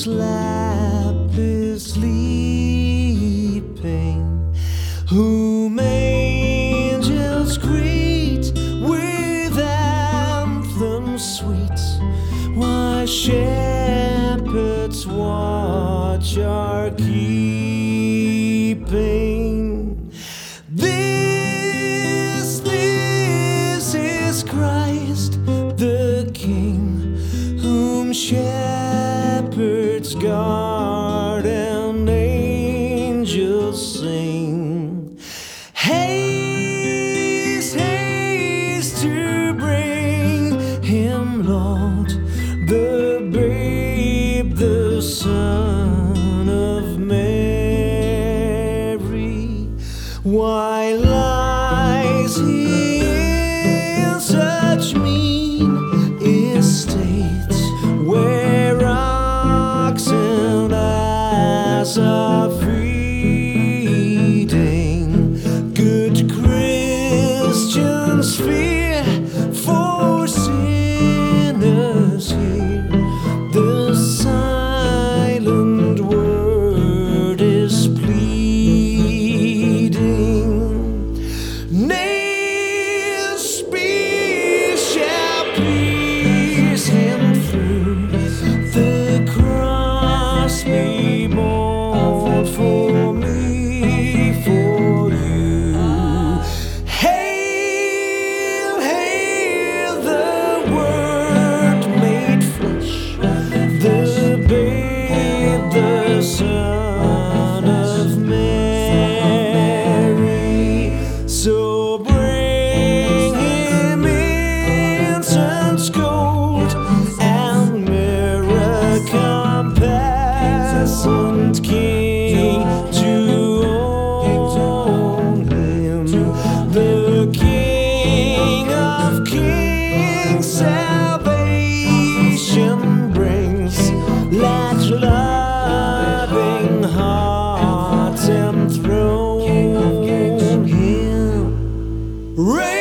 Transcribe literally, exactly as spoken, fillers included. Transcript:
lap is sleeping, whom angels greet with anthems sweet, while shepherds watch are keeping. This, this is Christ the King, whom shepherds guard and angels sing. Haste, haste to bring him, Lord, the babe, the Son of Mary. Why lies he in such mean estates, where oxen ass are feeding? Good Christians fear for sinners here. The silent word is pleading. Nail spears shall pierce him through, the cross be borne for me, for you. Hail, hail the Word made flesh, the babe, the Son of Mary. So bring him incense, gold, and myrrh, compassionate King, to own him, the King of kings. Salvation brings, let loving hearts enthrone him.